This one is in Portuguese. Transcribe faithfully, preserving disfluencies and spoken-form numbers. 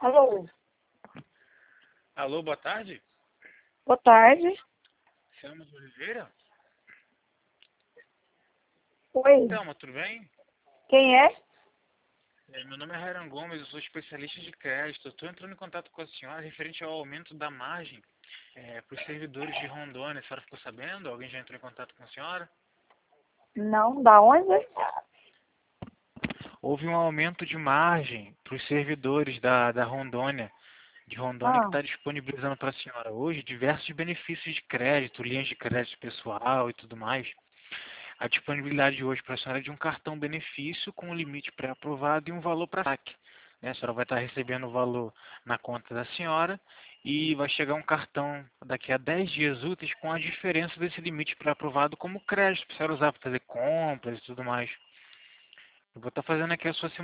Alô, Alô, boa tarde. boa tarde. Selma de Oliveira? Oi, Selma, tudo bem? quem é? É, meu nome é Rairan Gomes, eu sou especialista de crédito. Estou entrando em contato com a senhora referente ao aumento da margem é, para os servidores de Rondônia. A senhora ficou sabendo? Alguém já entrou em contato com a senhora? Não, da onde? Houve um aumento de margem para os servidores da, da Rondônia, de Rondônia, que Ah, está disponibilizando para a senhora hoje diversos benefícios de crédito, linhas de crédito pessoal e tudo mais. A disponibilidade de hoje para a senhora é de um cartão benefício com um limite pré-aprovado e um valor para saque. Né? A senhora vai estar recebendo o valor na conta da senhora e vai chegar um cartão daqui a dez dias úteis com a diferença desse limite pré-aprovado como crédito para a senhora usar para fazer compras e tudo mais. Eu vou estar fazendo aqui a sua